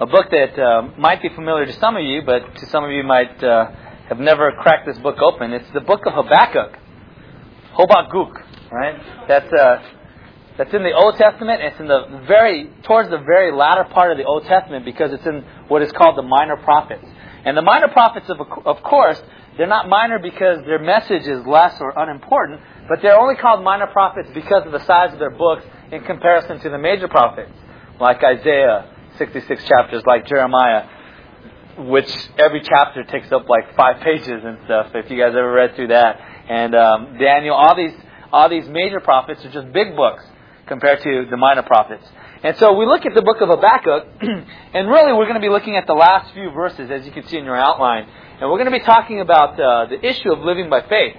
a book that might be familiar to some of you, but to some of you might have never cracked this book open. It's the book of Habakkuk. Habakkuk, right? That's in the Old Testament. It's in towards the very latter part of the Old Testament because it's in what is called the minor prophets. And the minor prophets, of course, they're not minor because their message is less or unimportant, but they're only called minor prophets because of the size of their books in comparison to the major prophets, like Isaiah, 66 chapters, like Jeremiah, which every chapter takes up like 5 pages and stuff, if you guys ever read through that. And Daniel, all these major prophets are just big books compared to the minor prophets. And so we look at the book of Habakkuk, and really we're going to be looking at the last few verses, as you can see in your outline. And we're going to be talking about the issue of living by faith.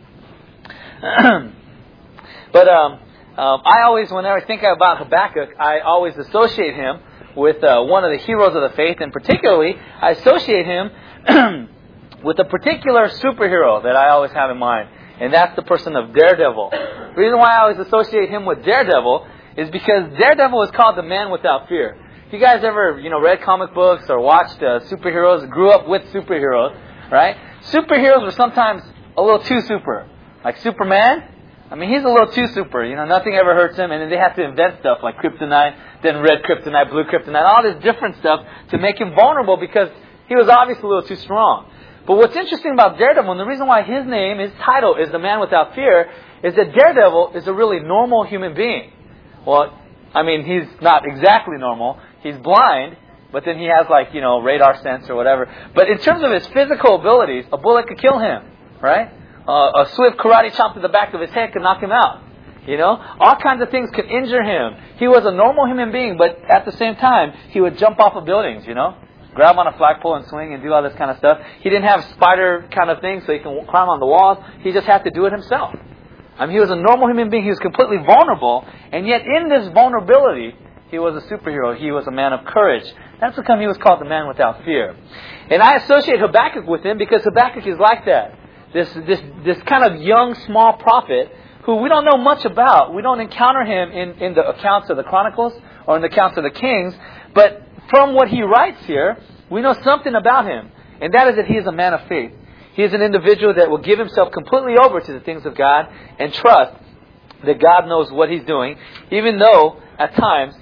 But I always, whenever I think about Habakkuk, I always associate him with one of the heroes of the faith, and particularly, I associate him with a particular superhero that I always have in mind, and that's the person of Daredevil. The reason why I always associate him with Daredevil is because Daredevil is called the man without fear. If you guys ever, read comic books or watched superheroes, grew up with superheroes, right? Superheroes are sometimes a little too super. Like Superman, he's a little too super. Nothing ever hurts him, and then they have to invent stuff like kryptonite, then red kryptonite, blue kryptonite, all this different stuff to make him vulnerable because he was obviously a little too strong. But what's interesting about Daredevil, and the reason why his title is the man without fear, is that Daredevil is a really normal human being. Well, he's not exactly normal. He's blind, but then he has radar sense or whatever. But in terms of his physical abilities, a bullet could kill him, right? A swift karate chop to the back of his head could knock him out. All kinds of things could injure him. He was a normal human being, but at the same time, he would jump off of buildings, grab on a flagpole and swing and do all this kind of stuff. He didn't have spider kind of things so he can climb on the walls. He just had to do it himself. He was a normal human being. He was completely vulnerable, and yet in this vulnerability, he was a superhero. He was a man of courage. That's how come he was called the man without fear. And I associate Habakkuk with him because Habakkuk is like that. This kind of young, small prophet who we don't know much about. We don't encounter him in the accounts of the Chronicles or in the accounts of the Kings. But from what he writes here, we know something about him. And that is that he is a man of faith. He is an individual that will give himself completely over to the things of God and trust that God knows what he's doing, even though at times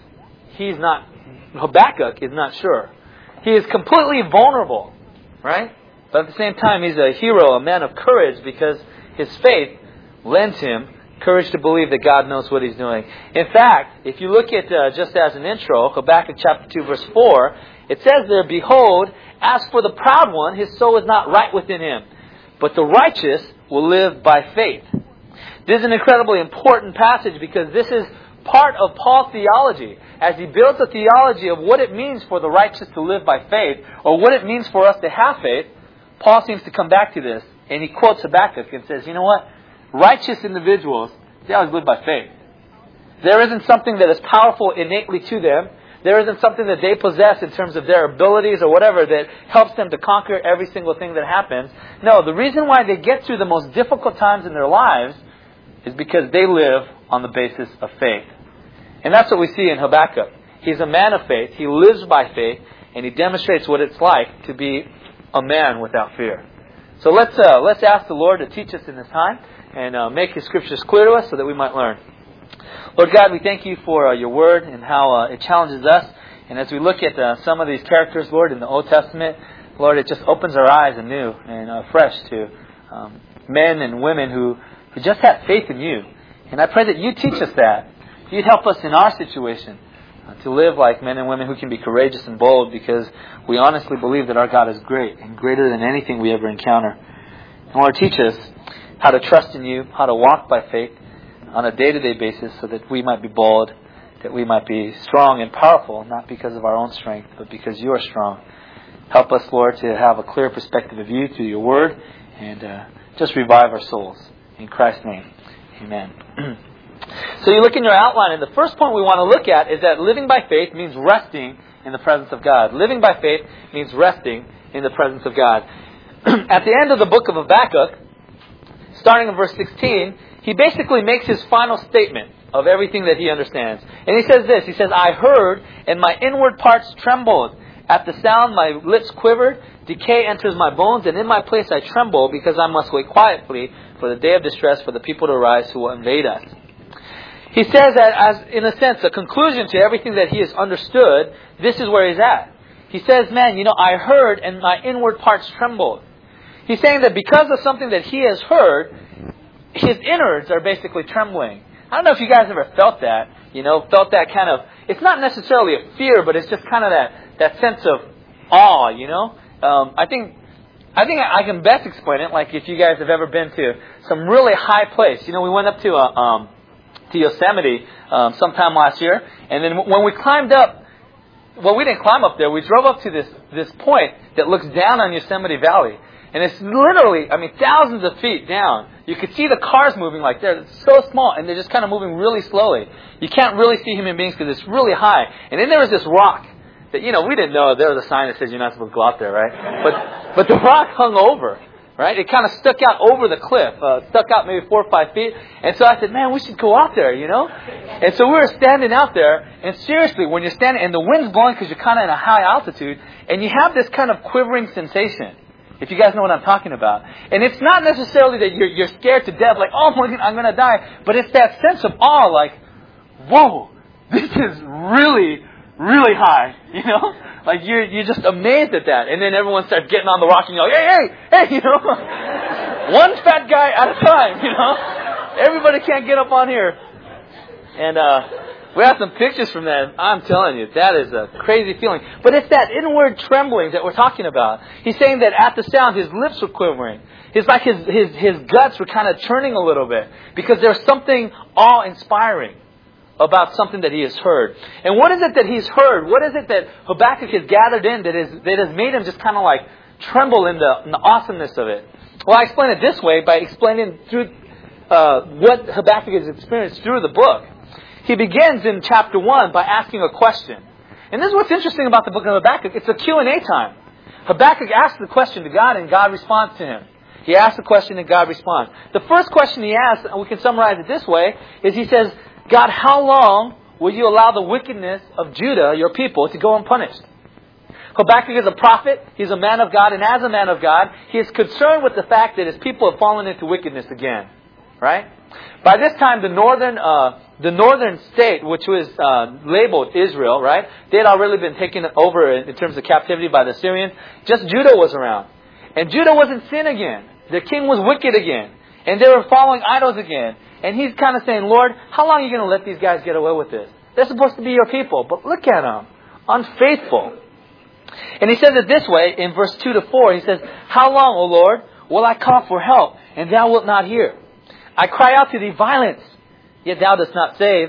Habakkuk is not sure. He is completely vulnerable, right? But at the same time, he's a hero, a man of courage, because his faith lends him courage to believe that God knows what he's doing. In fact, if you look at, just as an intro, Habakkuk chapter 2, verse 4, it says there, "Behold, as for the proud one, his soul is not right within him, but the righteous will live by faith." This is an incredibly important passage because this is part of Paul's theology. As he builds a theology of what it means for the righteous to live by faith, or what it means for us to have faith, Paul seems to come back to this, and he quotes Habakkuk and says, you know what? Righteous individuals, they always live by faith. There isn't something that is powerful innately to them. There isn't something that they possess in terms of their abilities or whatever that helps them to conquer every single thing that happens. No, the reason why they get through the most difficult times in their lives is because they live on the basis of faith. And that's what we see in Habakkuk. He's a man of faith. He lives by faith, and he demonstrates what it's like to be a man without fear. So let's ask the Lord to teach us in this time and make His Scriptures clear to us so that we might learn. Lord God, we thank You for Your Word and how it challenges us. And as we look at some of these characters, Lord, in the Old Testament, Lord, it just opens our eyes anew and afresh to men and women who just have faith in You. And I pray that You teach us that. You'd help us in our situation to live like men and women who can be courageous and bold, because we honestly believe that our God is great and greater than anything we ever encounter. And Lord, teach us how to trust in You, how to walk by faith on a day-to-day basis so that we might be bold, that we might be strong and powerful, not because of our own strength, but because You are strong. Help us, Lord, to have a clear perspective of You through Your Word, and just revive our souls. In Christ's name, amen. So you look in your outline, and the first point we want to look at is that living by faith means resting in the presence of God. Living by faith means resting in the presence of God. At the end of the book of Habakkuk, starting in verse 16, he basically makes his final statement of everything that he understands. And he says this, he says, "I heard, and my inward parts trembled, At the sound my lips quivered, decay enters my bones, and in my place I tremble, because I must wait quietly for the day of distress, for the people to arise who will invade us. He says that as, in a sense, a conclusion to everything that he has understood, this is where he's at. He says, man, I heard and my inward parts trembled. He's saying that because of something that he has heard, his innards are basically trembling. I don't know if you guys ever felt that, felt that kind of, it's not necessarily a fear, but it's just kind of that sense of awe, I think I can best explain it, like if you guys have ever been to some really high place. We went up to Yosemite sometime last year, and then when we climbed up, well, we didn't climb up there. We drove up to this point that looks down on Yosemite Valley, and it's literally, thousands of feet down. You could see the cars moving like they're so small, and they're just kind of moving really slowly. You can't really see human beings because it's really high. And then there was this rock that, we didn't know there was a sign that says you're not supposed to go out there, right? But the rock hung over. Right? It kind of stuck out over the cliff, stuck out maybe 4 or 5 feet. And so I said, man, we should go out there, And so we were standing out there, and seriously, when you're standing, and the wind's blowing because you're kind of in a high altitude, and you have this kind of quivering sensation, if you guys know what I'm talking about. And it's not necessarily that you're scared to death, like, oh my God, I'm going to die, but it's that sense of awe, like, whoa, this is really, really high, Like you're just amazed at that. And then everyone starts getting on the rock and you're like, hey, one fat guy at a time, Everybody can't get up on here. And we have some pictures from that. I'm telling you, that is a crazy feeling. But it's that inward trembling that we're talking about. He's saying that at the sound, his lips were quivering. It's like his guts were kind of churning a little bit, because there's something awe-inspiring about something that he has heard. And what is it that he's heard? What is it that Habakkuk has gathered in that has made him just kind of like tremble in the awesomeness of it? Well, I explain it this way by explaining through what Habakkuk has experienced through the book. He begins in chapter 1 by asking a question. And this is what's interesting about the book of Habakkuk. It's a Q&A time. Habakkuk asks the question to God, and God responds to him. He asks the question and God responds. The first question he asks, and we can summarize it this way, is he says, God, how long will you allow the wickedness of Judah, your people, to go unpunished? Habakkuk is a prophet. He's a man of God. And as a man of God, he is concerned with the fact that his people have fallen into wickedness again. Right? By this time, the northern state, which was labeled Israel, right? They had already been taken over in terms of captivity by the Assyrians. Just Judah was around. And Judah was in sin again. The king was wicked again. And they were following idols again. And he's kind of saying, Lord, how long are you going to let these guys get away with this? They're supposed to be your people, but look at them. Unfaithful. And he says it this way in verse 2 to 4. He says, how long, O Lord, will I call for help, and thou wilt not hear? I cry out to thee violence, yet thou dost not save.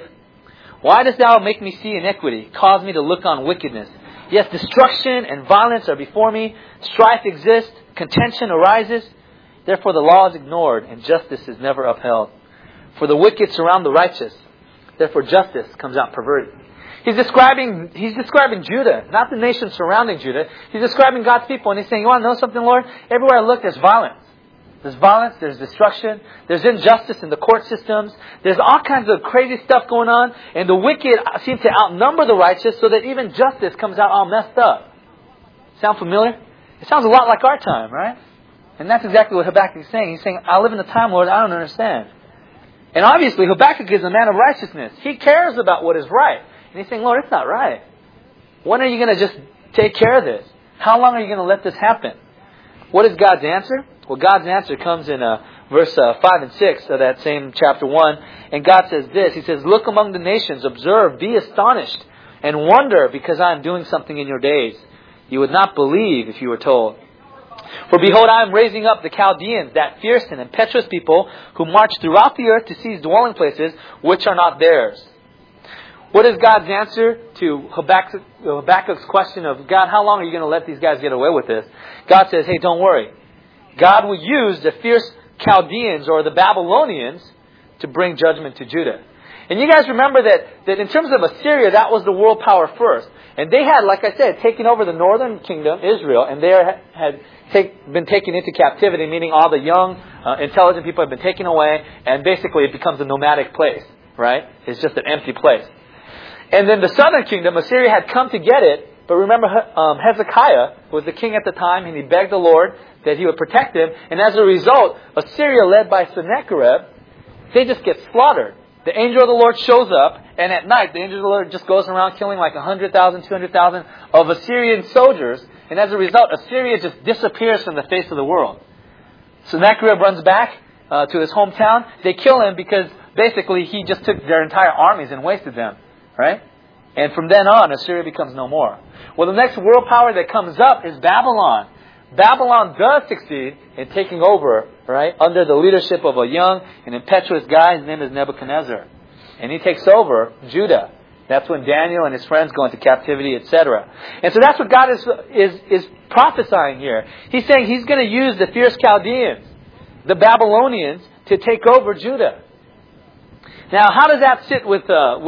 Why dost thou make me see iniquity, cause me to look on wickedness? Yes, destruction and violence are before me. Strife exists, contention arises. Therefore the law is ignored, and justice is never upheld. For the wicked surround the righteous. Therefore justice comes out perverted. He's describing Judah, not the nation surrounding Judah. He's describing God's people. And he's saying, you want to know something, Lord? Everywhere I look, there's violence. There's violence, there's destruction, there's injustice in the court systems. There's all kinds of crazy stuff going on. And the wicked seem to outnumber the righteous, so that even justice comes out all messed up. Sound familiar? It sounds a lot like our time, right? And that's exactly what Habakkuk is saying. He's saying, I live in a time, Lord, I don't understand. And obviously, Habakkuk is a man of righteousness. He cares about what is right. And he's saying, Lord, it's not right. When are you going to just take care of this? How long are you going to let this happen? What is God's answer? Well, God's answer comes in verse 5 and 6 of that same chapter 1. And God says this. He says, look among the nations, observe, be astonished, and wonder, because I am doing something in your days. You would not believe if you were told. For behold, I am raising up the Chaldeans, that fierce and impetuous people, who march throughout the earth to seize dwelling places which are not theirs. What is God's answer to Habakkuk's question of, God, how long are you going to let these guys get away with this? God says, hey, don't worry. God will use the fierce Chaldeans or the Babylonians to bring judgment to Judah. And you guys remember that in terms of Assyria, that was the world power first. And they had, like I said, taken over the northern kingdom, Israel, and they had been taken into captivity, meaning all the young, intelligent people have been taken away, and basically it becomes a nomadic place, right? It's just an empty place. And then the southern kingdom, Assyria, had come to get it, But remember, Hezekiah was the king at the time, and he begged the Lord that He would protect him. And as a result, Assyria, led by Sennacherib, they just get slaughtered. The angel of the Lord shows up, and at night, the angel of the Lord just goes around killing like 100,000, 200,000 of Assyrian soldiers. And as a result, Assyria just disappears from the face of the world. Sennacherib runs back to his hometown. They kill him because basically he just took their entire armies and wasted them. Right? And from then on, Assyria becomes no more. Well, the next world power that comes up is Babylon. Babylon does succeed in taking over, right, under the leadership of a young and impetuous guy. His name is Nebuchadnezzar. And he takes over Judah. That's when Daniel and his friends go into captivity, etc. And so that's what God is prophesying here. He's saying He's going to use the fierce Chaldeans, the Babylonians, to take over Judah. Now, how does that sit with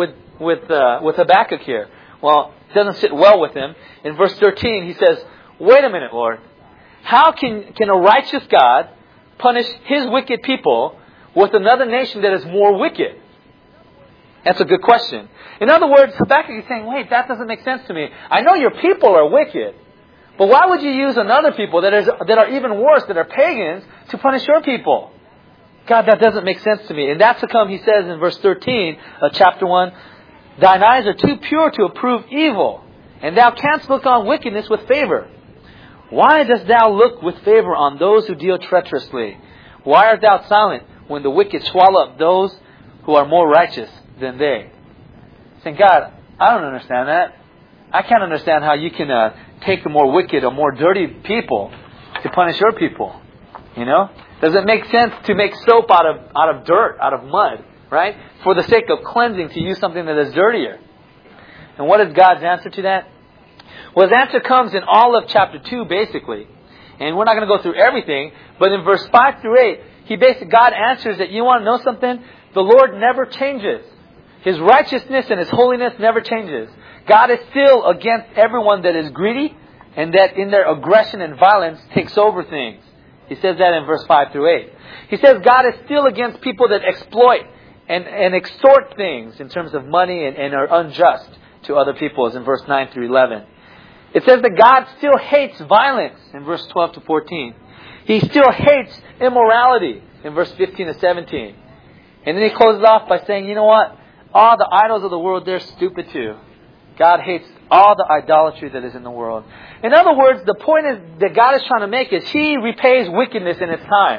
Habakkuk here? Well, it doesn't sit well with him. In verse 13, he says, "Wait a minute, Lord. How can a righteous God punish His wicked people with another nation that is more wicked?" That's a good question. In other words, Habakkuk is saying, wait, that doesn't make sense to me. I know your people are wicked, but why would you use another people that are even worse, that are pagans, to punish your people? God, that doesn't make sense to me. And that's how come He says in verse 13 of chapter 1, "Thine eyes are too pure to approve evil, and thou canst look on wickedness with favor. Why dost thou look with favor on those who deal treacherously? Why art thou silent when the wicked swallow up those who are more righteous than they?" Saying, God, I don't understand that. I can't understand how you can take the more wicked or more dirty people to punish your people. You know? Does it make sense to make soap out of dirt, out of mud, right? For the sake of cleansing, to use something that is dirtier. And what is God's answer to that? Well, His answer comes in all of chapter 2, basically. And we're not going to go through everything, but in verse 5 through 8, God answers that, you want to know something? The Lord never changes. His righteousness and His holiness never changes. God is still against everyone that is greedy and that in their aggression and violence takes over things. He says that in verse 5 through 8. He says God is still against people that exploit and extort things in terms of money and are unjust to other people, as in verse 9 through 11. It says that God still hates violence in verse 12 to 14. He still hates immorality in verse 15 to 17. And then He closes off by saying, you know what? All the idols of the world, they're stupid too. God hates all the idolatry that is in the world. In other words, the point is that God is trying to make is He repays wickedness in its time.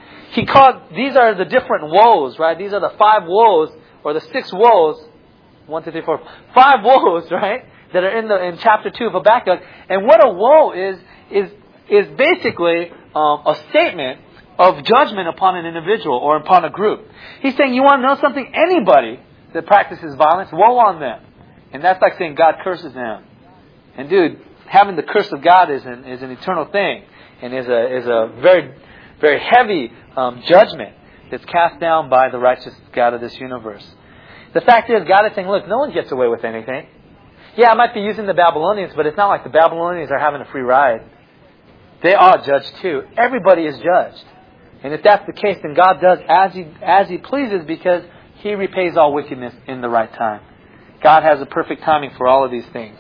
These are the different woes, right? These are the 5 woes, or the 6 woes. 1, 2, 3, 4. 5 woes, right? That are in chapter 2 of Habakkuk. And what a woe is basically a statement of judgment upon an individual or upon a group. He's saying, you want to know something? Anybody that practices violence, woe on them. And that's like saying God curses them. And dude, having the curse of God is an eternal thing. And is a very, very heavy judgment that's cast down by the righteous God of this universe. The fact is, God is saying, look, no one gets away with anything. Yeah, I might be using the Babylonians, but it's not like the Babylonians are having a free ride. They are judged too. Everybody is judged. And if that's the case, then God does as He pleases, because He repays all wickedness in the right time. God has a perfect timing for all of these things.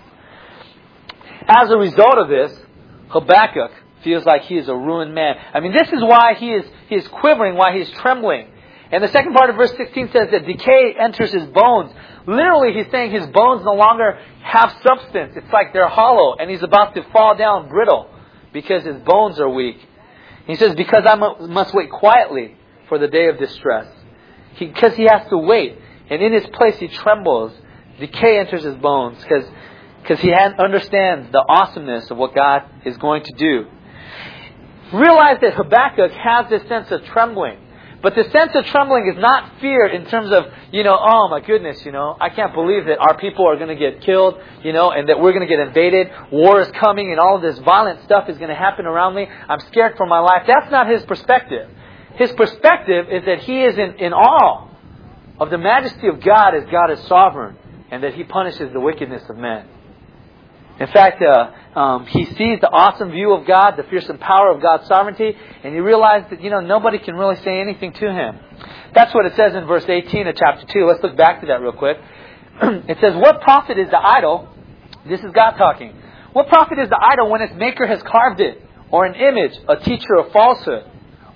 As a result of this, Habakkuk feels like he is a ruined man. I mean, this is why he is quivering, why he is trembling. And the second part of verse 16 says that decay enters his bones. Literally, he's saying his bones no longer have substance. It's like they're hollow, and he's about to fall down brittle because his bones are weak. He says, because I must wait quietly for the day of distress. Because he has to wait. And in his place he trembles. Decay enters his bones because he understands the awesomeness of what God is going to do. Realize that Habakkuk has this sense of trembling. But the sense of trembling is not fear in terms of, oh my goodness, I can't believe that our people are going to get killed, and that we're going to get invaded. War is coming and all of this violent stuff is going to happen around me. I'm scared for my life. That's not his perspective. His perspective is that he is in awe of the majesty of God as God is sovereign, and that He punishes the wickedness of men. In fact, he sees the awesome view of God, the fearsome power of God's sovereignty, and he realizes that, nobody can really say anything to him. That's what it says in verse 18 of chapter 2. Let's look back to that real quick. It says, what profit is the idol This is God talking. What profit is the idol when its maker has carved it, or an image, a teacher of falsehood?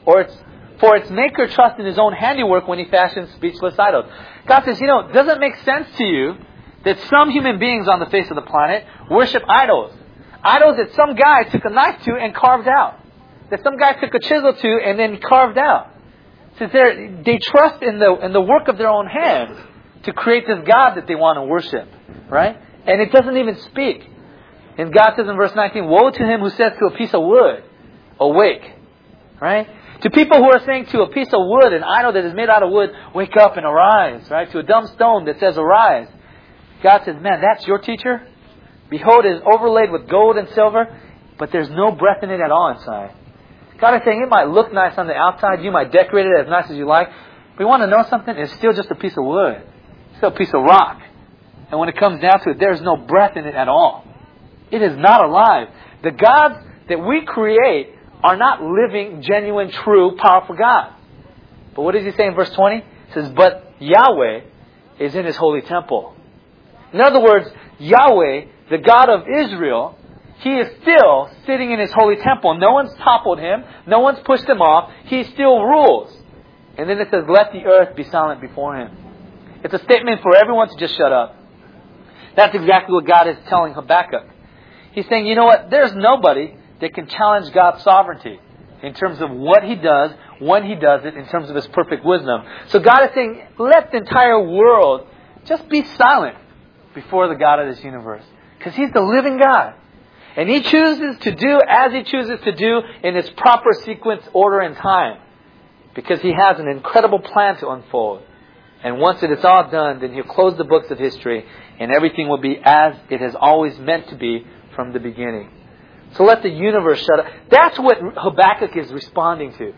For its maker trusts in his own handiwork when he fashions speechless idols. God says, does it make sense to you that some human beings on the face of the planet worship idols? Idols that some guy took a knife to and carved out. That some guy took a chisel to and then carved out. So they trust in the work of their own hands to create this God that they want to worship. Right? And it doesn't even speak. And God says in verse 19, woe to him who says to a piece of wood, awake. Right? To people who are saying to a piece of wood, an idol that is made out of wood, wake up and arise. Right? To a dumb stone that says arise. God says, man, that's your teacher? Behold, it is overlaid with gold and silver, but there's no breath in it at all inside. God is saying, it might look nice on the outside, you might decorate it as nice as you like, but you want to know something? It's still just a piece of wood. It's still a piece of rock. And when it comes down to it, there's no breath in it at all. It is not alive. The gods that we create are not living, genuine, true, powerful gods. But what does he say in verse 20? He says, but Yahweh is in his holy temple. In other words, Yahweh, the God of Israel, he is still sitting in his holy temple. No one's toppled him. No one's pushed him off. He still rules. And then it says, let the earth be silent before him. It's a statement for everyone to just shut up. That's exactly what God is telling Habakkuk. He's saying, you know what? There's nobody that can challenge God's sovereignty in terms of what he does, when he does it, in terms of his perfect wisdom. So God is saying, let the entire world just be silent before the God of this universe. Because he's the living God. And he chooses to do as he chooses to do in its proper sequence, order, and time. Because he has an incredible plan to unfold. And once it is all done, then he'll close the books of history and everything will be as it has always meant to be from the beginning. So let the universe shut up. That's what Habakkuk is responding to.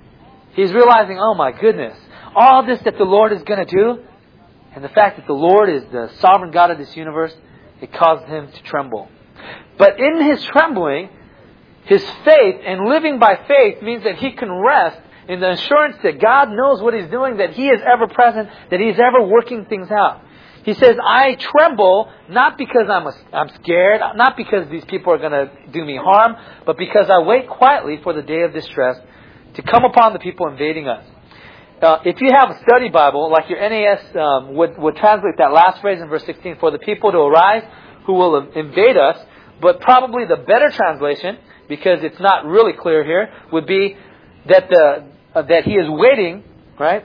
He's realizing, oh my goodness, all this that the Lord is going to do, and the fact that the Lord is the sovereign God of this universe, it caused him to tremble. But in his trembling, his faith and living by faith means that he can rest in the assurance that God knows what he's doing, that he is ever present, that he is ever working things out. He says, I tremble not because I'm scared, not because these people are going to do me harm, but because I wait quietly for the day of distress to come upon the people invading us. If you have a study Bible, like your NAS would translate that last phrase in verse 16, for the people to arise who will invade us, but probably the better translation, because it's not really clear here, would be that that he is waiting, right,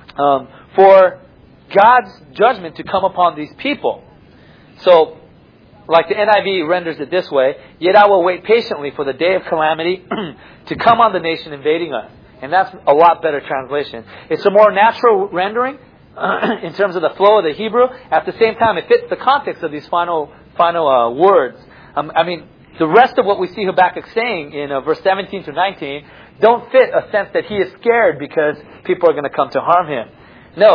for God's judgment to come upon these people. So, like the NIV renders it this way, yet I will wait patiently for the day of calamity to come on the nation invading us. And that's a lot better translation. It's a more natural rendering in terms of the flow of the Hebrew. At the same time, it fits the context of these final words. The rest of what we see Habakkuk saying in verse 17 to 19 don't fit a sense that he is scared because people are going to come to harm him. No,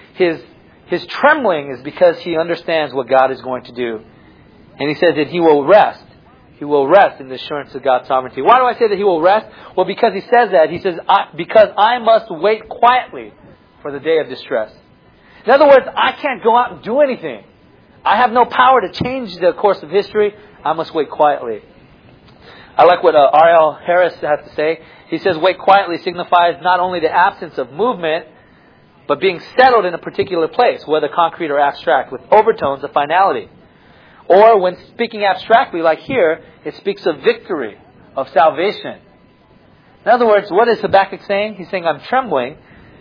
his trembling is because he understands what God is going to do. And he says that he will rest. He will rest in the assurance of God's sovereignty. Why do I say that he will rest? Well, because he says that. He says, because I must wait quietly for the day of distress. In other words, I can't go out and do anything. I have no power to change the course of history. I must wait quietly. I like what R.L. Harris has to say. He says, wait quietly signifies not only the absence of movement, but being settled in a particular place, whether concrete or abstract, with overtones of finality. Or when speaking abstractly, like here, it speaks of victory, of salvation. In other words, what is Habakkuk saying? He's saying, I'm trembling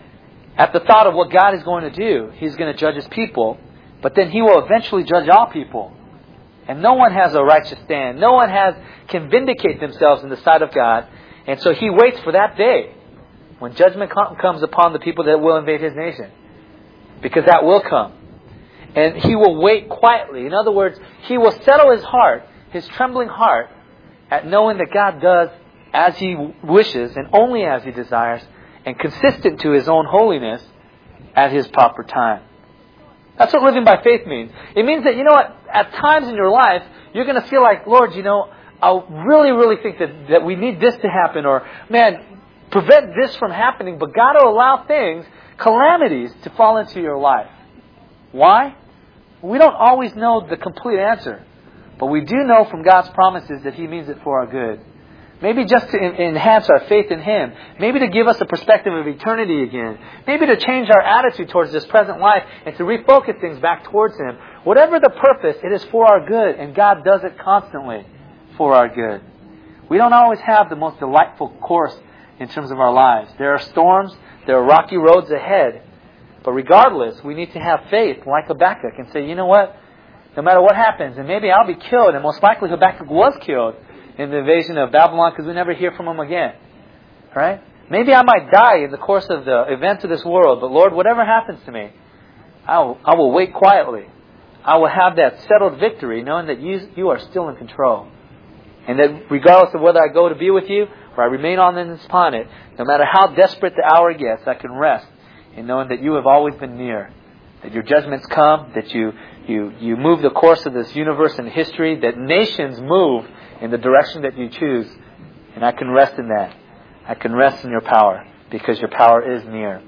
at the thought of what God is going to do. He's going to judge his people, but then he will eventually judge all people. And no one has a righteous stand. No one can vindicate themselves in the sight of God. And so he waits for that day when judgment comes upon the people that will invade his nation. Because that will come. And he will wait quietly. In other words, he will settle his heart, his trembling heart, at knowing that God does as he wishes and only as he desires, and consistent to his own holiness at his proper time. That's what living by faith means. It means that, you know what, at times in your life, you're going to feel like, Lord, I really, really think that we need this to happen, or, man, prevent this from happening, but God will allow calamities to fall into your life. Why? We don't always know the complete answer. But we do know from God's promises that He means it for our good. Maybe just to enhance our faith in Him. Maybe to give us a perspective of eternity again. Maybe to change our attitude towards this present life and to refocus things back towards Him. Whatever the purpose, it is for our good, and God does it constantly for our good. We don't always have the most delightful course in terms of our lives. There are storms, there are rocky roads ahead. But regardless, we need to have faith like Habakkuk and say, you know what? No matter what happens, and maybe I'll be killed, and most likely Habakkuk was killed in the invasion of Babylon because we never hear from him again. Right? Maybe I might die in the course of the events of this world, but Lord, whatever happens to me, I will wait quietly. I will have that settled victory, knowing that you are still in control. And that regardless of whether I go to be with you or I remain on this planet, no matter how desperate the hour gets, I can rest in knowing that you have always been near. That your judgments come, that you move the course of this universe and history, that nations move in the direction that you choose. And I can rest in that. I can rest in your power because your power is near.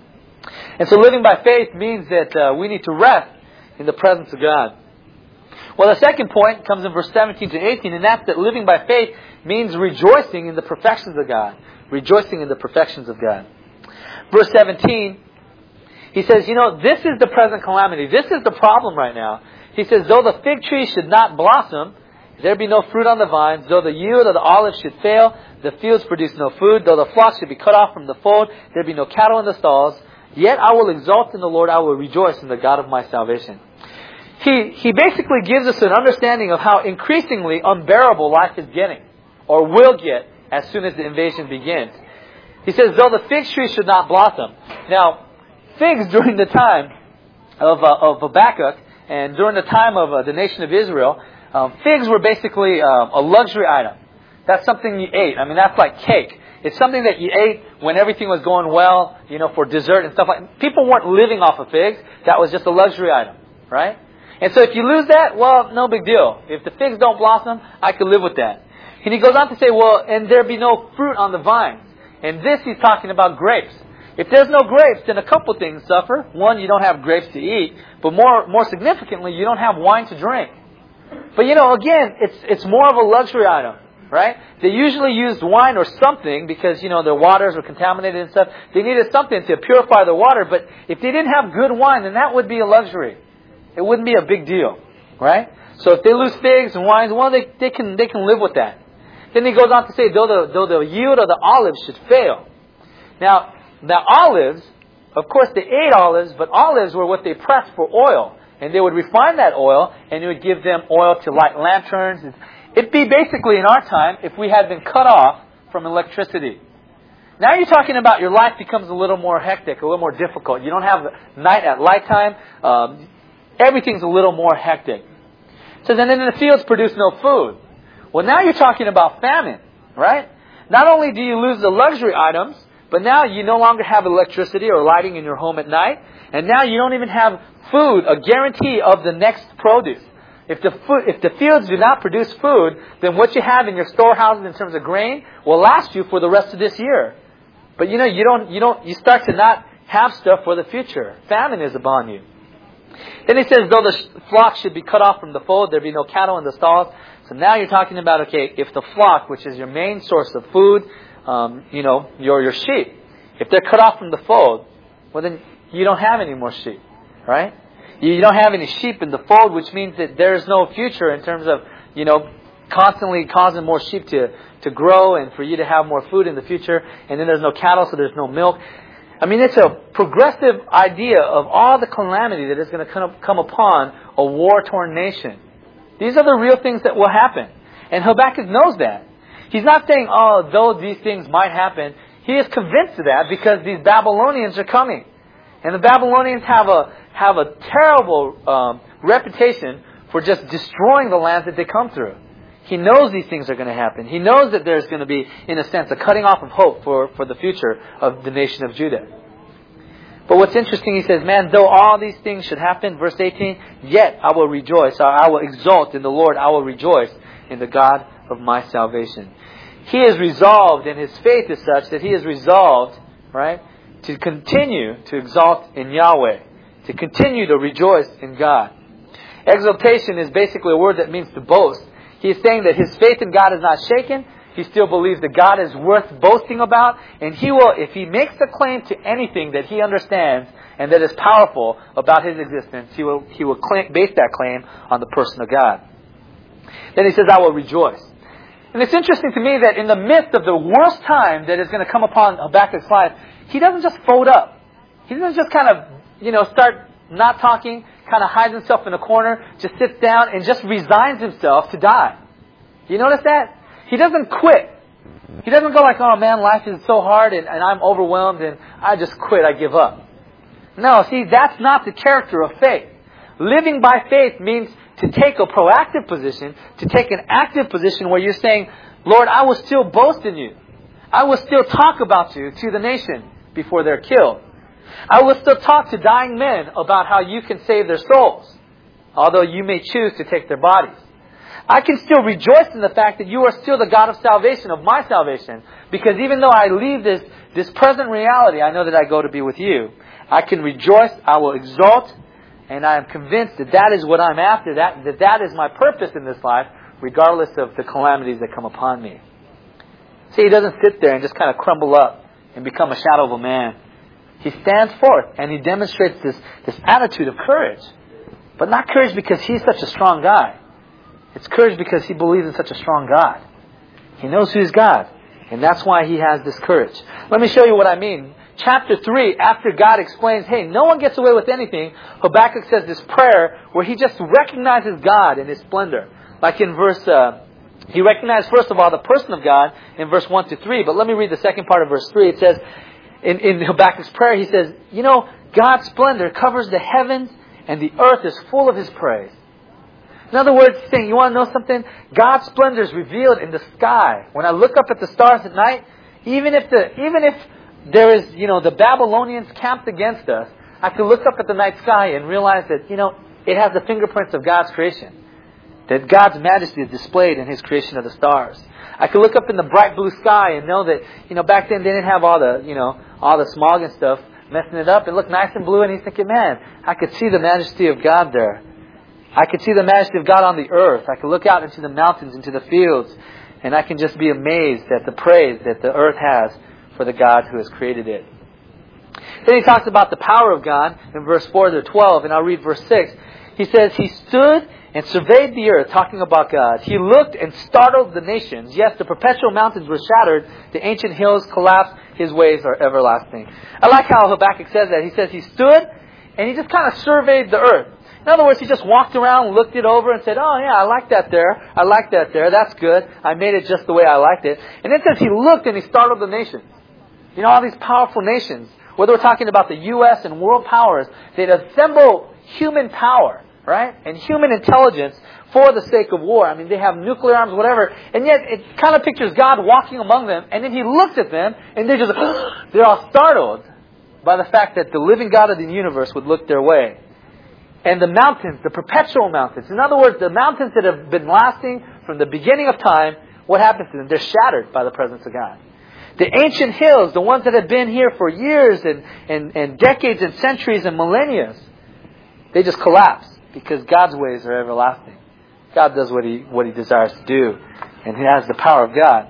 And so living by faith means that we need to rest in the presence of God. Well, the second point comes in verse 17 to 18, and that's that living by faith means rejoicing in the perfections of God. Rejoicing in the perfections of God. Verse 17, he says, this is the present calamity. This is the problem right now. He says, though the fig tree should not blossom, there be no fruit on the vines, though the yield of the olive should fail, the fields produce no food, though the flock should be cut off from the fold, there be no cattle in the stalls, yet I will exalt in the Lord, I will rejoice in the God of my salvation. He basically gives us an understanding of how increasingly unbearable life is getting, or will get, as soon as the invasion begins. He says, though the fig tree should not blossom. Now, figs during the time of Habakkuk, and during the time of the nation of Israel, figs were basically a luxury item. That's something you ate. I mean, that's like cake. It's something that you ate when everything was going well, for dessert and stuff like that. People weren't living off of figs. That was just a luxury item, right? And so if you lose that, well, no big deal. If the figs don't blossom, I could live with that. And he goes on to say, well, and there be no fruit on the vines. And this he's talking about grapes. If there's no grapes, then a couple things suffer. One, you don't have grapes to eat. But more significantly, you don't have wine to drink. But again, it's more of a luxury item, right? They usually used wine or something because, their waters were contaminated and stuff. They needed something to purify the water. But if they didn't have good wine, then that would be a luxury. It wouldn't be a big deal, right? So if they lose figs and wines, well, they can live with that. Then he goes on to say, though the yield of the olives should fail. Now, the olives, of course, they ate olives, but olives were what they pressed for oil. And they would refine that oil, and it would give them oil to light lanterns. It'd be basically, in our time, if we had been cut off from electricity. Now you're talking about your life becomes a little more hectic, a little more difficult. You don't have night at light time. Everything's a little more hectic. So then in the fields produce no food. Well, now you're talking about famine, right? Not only do you lose the luxury items, but now you no longer have electricity or lighting in your home at night. And now you don't even have food, a guarantee of the next produce. If the fields do not produce food, then what you have in your storehouses in terms of grain will last you for the rest of this year. But you start to not have stuff for the future. Famine is upon you. Then he says, though the flock should be cut off from the fold, there be no cattle in the stalls. So now you're talking about, okay, if the flock, which is your main source of food, your sheep, if they're cut off from the fold, well then you don't have any more sheep, right? You don't have any sheep in the fold, which means that there's no future in terms of, constantly causing more sheep to grow and for you to have more food in the future. And then there's no cattle, so there's no milk. I mean, it's a progressive idea of all the calamity that is going to come upon a war-torn nation. These are the real things that will happen. And Habakkuk knows that. He's not saying, though these things might happen. He is convinced of that because these Babylonians are coming. And the Babylonians have a terrible reputation for just destroying the lands that they come through. He knows these things are going to happen. He knows that there's going to be, in a sense, a cutting off of hope for the future of the nation of Judah. But what's interesting, he says, man, though all these things should happen, verse 18, yet I will rejoice, or I will exult in the Lord, I will rejoice in the God of my salvation. He is resolved, and his faith is such that he is resolved, right, to continue to exalt in Yahweh, to continue to rejoice in God. Exaltation is basically a word that means to boast. He's saying that his faith in God is not shaken. He still believes that God is worth boasting about. And he will, if he makes a claim to anything that he understands and that is powerful about his existence, he will base that claim on the person of God. Then he says, I will rejoice. And it's interesting to me that in the midst of the worst time that is going to come upon Habakkuk's life, he doesn't just fold up. He doesn't just kind of, start not talking, kind of hides himself in a corner, just sits down and just resigns himself to die. You notice that? He doesn't quit. He doesn't go like, oh man, life is so hard and I'm overwhelmed and I just quit, I give up. No, see, that's not the character of faith. Living by faith means to take a proactive position, to take an active position where you're saying, Lord, I will still boast in you. I will still talk about you to the nation before they're killed. I will still talk to dying men about how you can save their souls, although you may choose to take their bodies. I can still rejoice in the fact that you are still the God of salvation, of my salvation, because even though I leave this present reality, I know that I go to be with you. I can rejoice, I will exalt, and I am convinced that that is what I'm after, that is my purpose in this life, regardless of the calamities that come upon me. See, he doesn't sit there and just kind of crumble up and become a shadow of a man. He stands forth and he demonstrates this attitude of courage. But not courage because he's such a strong guy. It's courage because he believes in such a strong God. He knows who's God. And that's why he has this courage. Let me show you what I mean. Chapter 3, after God explains, hey, no one gets away with anything, Habakkuk says this prayer where he just recognizes God in His splendor. Like in verse, he recognized first of all the person of God in verse 1 to 3. But let me read the second part of verse 3. It says, in Habakkuk's prayer, he says, God's splendor covers the heavens and the earth is full of His praise. In other words, he's saying, you want to know something? God's splendor is revealed in the sky. When I look up at the stars at night, even if there is, the Babylonians camped against us, I can look up at the night sky and realize that, it has the fingerprints of God's creation. That God's majesty is displayed in His creation of the stars. I can look up in the bright blue sky and know that, back then they didn't have all the smog and stuff messing it up. It looked nice and blue, and he's thinking, man, I could see the majesty of God there. I could see the majesty of God on the earth. I could look out into the mountains, into the fields, and I can just be amazed at the praise that the earth has for the God who has created it. Then he talks about the power of God in verse 4 to 12, and I'll read verse 6. He says, He stood and surveyed the earth, talking about God. He looked and startled the nations. Yes, the perpetual mountains were shattered. The ancient hills collapsed. His ways are everlasting. I like how Habakkuk says that. He says he stood and he just kind of surveyed the earth. In other words, he just walked around, looked it over and said, oh yeah, I like that there. I like that there. That's good. I made it just the way I liked it. And it says he looked and he startled the nations. All these powerful nations, whether we're talking about the U.S. and world powers, they'd assemble human power, right? And human intelligence for the sake of war. I mean, they have nuclear arms, whatever. And yet, it kind of pictures God walking among them. And then He looks at them, and they're just, they're all startled by the fact that the living God of the universe would look their way. And the mountains, the perpetual mountains. In other words, the mountains that have been lasting from the beginning of time, what happens to them? They're shattered by the presence of God. The ancient hills, the ones that have been here for years and decades and centuries and millennia, they just collapse because God's ways are everlasting. God does what He desires to do, and He has the power of God.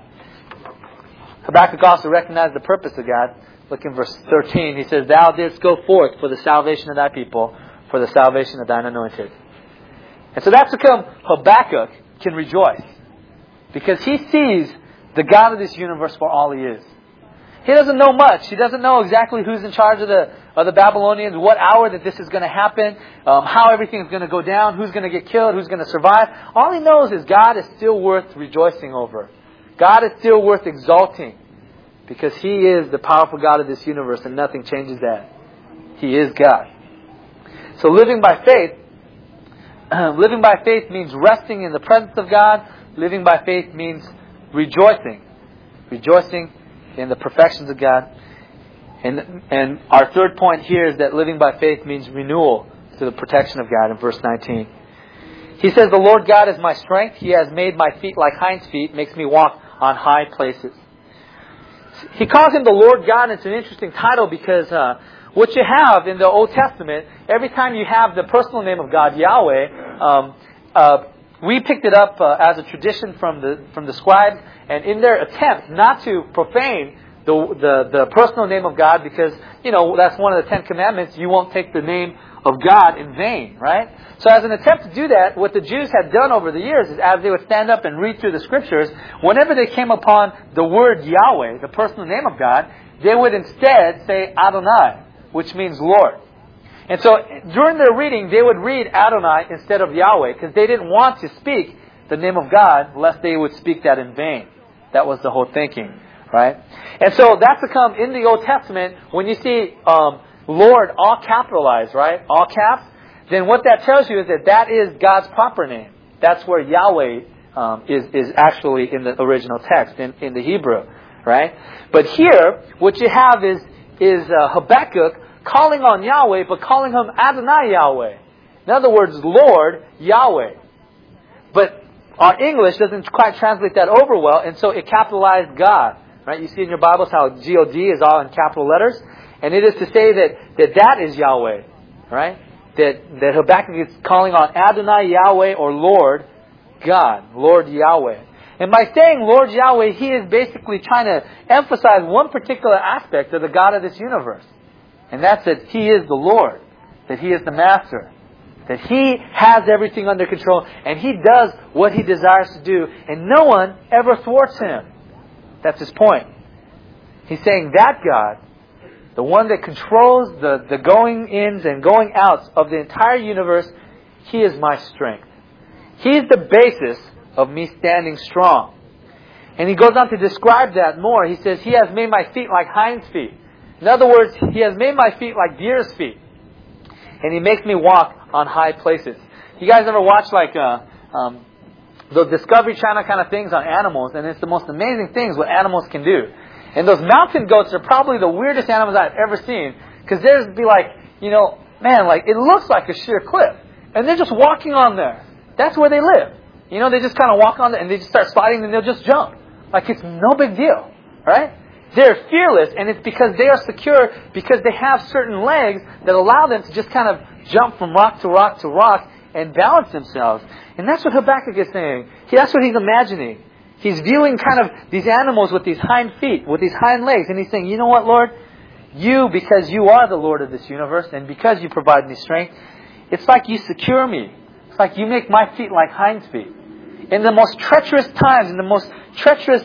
Habakkuk also recognized the purpose of God. Look in verse 13. He says, Thou didst go forth for the salvation of Thy people, for the salvation of Thine anointed. And so that's how Habakkuk can rejoice, because he sees the God of this universe for all He is. He doesn't know much. He doesn't know exactly who's in charge of the Babylonians, what hour that this is going to happen, how everything is going to go down, who's going to get killed, who's going to survive. All he knows is God is still worth rejoicing over. God is still worth exalting, because He is the powerful God of this universe, and nothing changes that. He is God. So living by faith means resting in the presence of God. Living by faith means rejoicing in the perfections of God. And our third point here is that living by faith means renewal to the protection of God in verse 19. He says, The Lord God is my strength. He has made my feet like hinds' feet, makes me walk on high places. He calls Him the Lord God. It's an interesting title because what you have in the Old Testament, every time you have the personal name of God, Yahweh, We picked it up as a tradition from the scribes, and in their attempt not to profane the personal name of God, because that's one of the 10 commandments. You won't take the name of God in vain, right? So as an attempt to do that, what the Jews had done over the years is, as they would stand up and read through the scriptures, whenever they came upon the word Yahweh, the personal name of God, they would instead say Adonai, which means Lord. And so during their reading, they would read Adonai instead of Yahweh, because they didn't want to speak the name of God lest they would speak that in vain. That was the whole thinking, right? And so that's become, in the Old Testament, when you see Lord all capitalized, right? All caps, then what that tells you is that is God's proper name. That's where Yahweh is actually in the original text, in the Hebrew, right? But here, what you have is Habakkuk calling on Yahweh, but calling him Adonai Yahweh. In other words, Lord Yahweh. But our English doesn't quite translate that over well, and so it capitalized God. Right? You see in your Bibles how G-O-D is all in capital letters. And it is to say that is Yahweh. Right? That Habakkuk is calling on Adonai Yahweh, or Lord God. Lord Yahweh. And by saying Lord Yahweh, he is basically trying to emphasize one particular aspect of the God of this universe. And that's that He is the Lord, that He is the Master, that He has everything under control, and He does what He desires to do, and no one ever thwarts Him. That's His point. He's saying that God, the one that controls the going-ins and going-outs of the entire universe, He is my strength. He's the basis of me standing strong. And he goes on to describe that more. He says, He has made my feet like hinds' feet. In other words, He has made my feet like deer's feet. And He makes me walk on high places. You guys ever watch the Discovery Channel kind of things on animals? And it's the most amazing things what animals can do. And those mountain goats are probably the weirdest animals I've ever seen. Because theirs be like, it looks like a sheer cliff. And they're just walking on there. That's where they live. They just kind of walk on there and they just start sliding and they'll just jump. Like it's no big deal. Right? They're fearless, and it's because they are secure, because they have certain legs that allow them to just kind of jump from rock to rock to rock and balance themselves. And that's what Habakkuk is saying. That's what he's imagining. He's viewing kind of these animals with these hind feet, with these hind legs, and he's saying, you know what, Lord? You, because you are the Lord of this universe, and because you provide me strength, it's like you secure me. It's like you make my feet like hinds feet. In the most treacherous times, in the most treacherous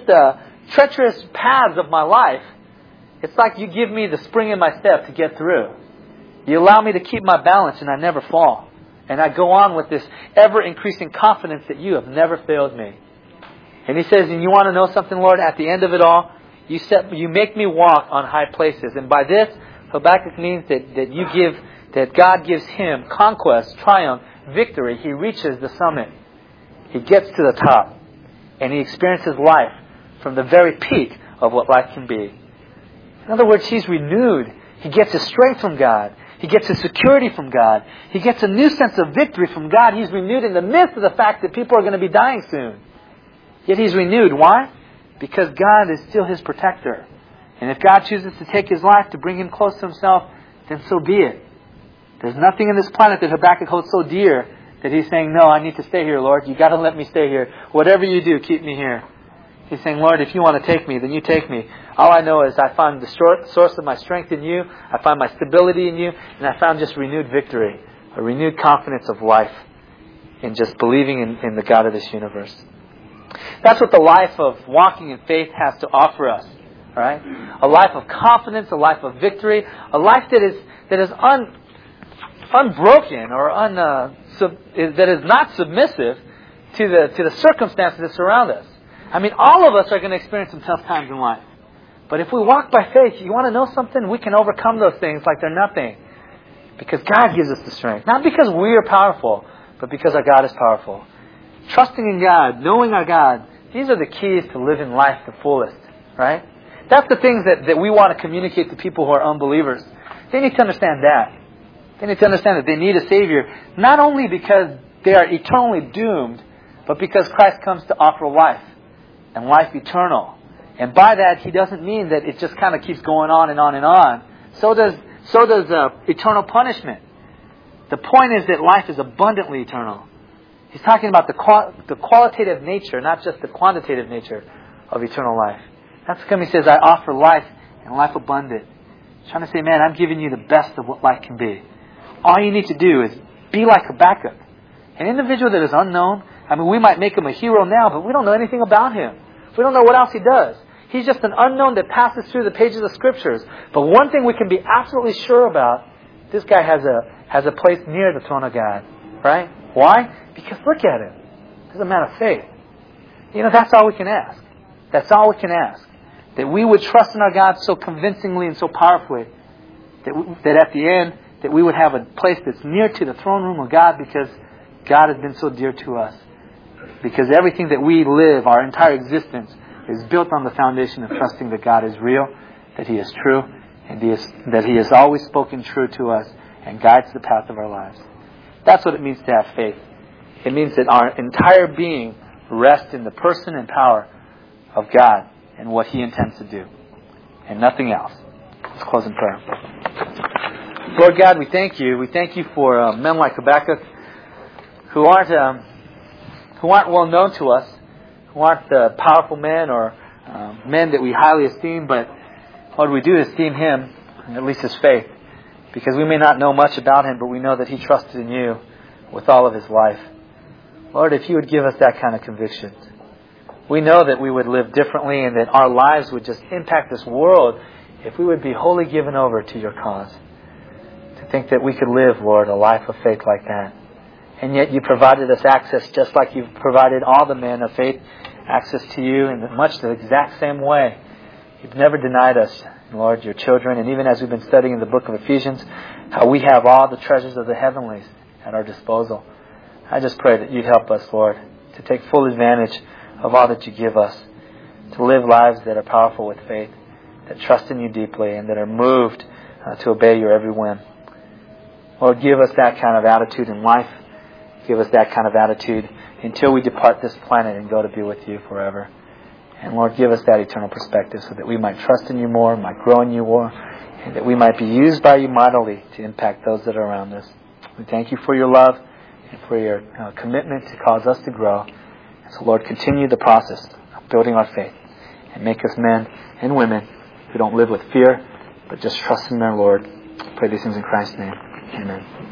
paths of my life, it's like you give me the spring in my step to get through. You allow me to keep my balance and I never fall. And I go on with this ever-increasing confidence that you have never failed me. And he says, and you want to know something, Lord? At the end of it all, you make me walk on high places. And by this, Habakkuk means that God gives him conquest, triumph, victory. He reaches the summit. He gets to the top. And he experiences life from the very peak of what life can be. In other words, he's renewed. He gets his strength from God. He gets his security from God. He gets a new sense of victory from God. He's renewed in the midst of the fact that people are going to be dying soon. Yet he's renewed. Why? Because God is still his protector. And if God chooses to take his life to bring him close to himself, then so be it. There's nothing in this planet that Habakkuk holds so dear that he's saying, no, I need to stay here, Lord. You got to let me stay here. Whatever you do, keep me here. He's saying, Lord, if you want to take me, then you take me. All I know is I find the source of my strength in you. I find my stability in you. And I found just renewed victory, a renewed confidence of life in just believing in the God of this universe. That's what the life of walking in faith has to offer us. Right? A life of confidence, a life of victory, a life that is unbroken or that is not submissive to the circumstances that surround us. I mean, all of us are going to experience some tough times in life. But if we walk by faith, you want to know something? We can overcome those things like they're nothing. Because God gives us the strength. Not because we are powerful, but because our God is powerful. Trusting in God, knowing our God, these are the keys to living life to the fullest. Right? That's the things that we want to communicate to people who are unbelievers. They need to understand that. They need to understand that they need a Savior, not only because they are eternally doomed, but because Christ comes to offer life, and life eternal. And by that, He doesn't mean that it just kind of keeps going on and on and on. So does eternal punishment. The point is that life is abundantly eternal. He's talking about the qualitative nature, not just the quantitative nature of eternal life. That's how He says, I offer life and life abundant. He's trying to say, man, I'm giving you the best of what life can be. All you need to do is be like Habakkuk. An individual that is unknown. I mean, we might make him a hero now, but we don't know anything about him. We don't know what else he does. He's just an unknown that passes through the pages of Scriptures. But one thing we can be absolutely sure about, this guy has a place near the throne of God. Right? Why? Because look at him. He's a man of faith. That's all we can ask. That's all we can ask. That we would trust in our God so convincingly and so powerfully that at the end, that we would have a place that's near to the throne room of God because God has been so dear to us. Because everything that we live, our entire existence, is built on the foundation of trusting that God is real, that He is true, and that He has always spoken true to us and guides the path of our lives. That's what it means to have faith. It means that our entire being rests in the person and power of God and what He intends to do, and nothing else. Let's close in prayer. Lord God, we thank You. We thank You for men like Habakkuk who aren't well known to us, who aren't the powerful men or men that we highly esteem, but Lord, we do esteem him, at least his faith, because we may not know much about him, but we know that he trusted in You with all of his life. Lord, if You would give us that kind of conviction, we know that we would live differently and that our lives would just impact this world if we would be wholly given over to Your cause. To think that we could live, Lord, a life of faith like that. And yet You provided us access just like You've provided all the men of faith access to You in much the exact same way. You've never denied us, Lord, Your children. And even as we've been studying in the book of Ephesians, how we have all the treasures of the heavenlies at our disposal. I just pray that You'd help us, Lord, to take full advantage of all that You give us, to live lives that are powerful with faith, that trust in You deeply, and that are moved to obey Your every whim. Lord, give us that kind of attitude in life. Give us that kind of attitude until we depart this planet and go to be with You forever. And Lord, give us that eternal perspective so that we might trust in You more, might grow in You more, and that we might be used by You mightily to impact those that are around us. We thank You for Your love and for Your commitment to cause us to grow. So Lord, continue the process of building our faith and make us men and women who don't live with fear, but just trust in their Lord. I pray these things in Christ's name. Amen.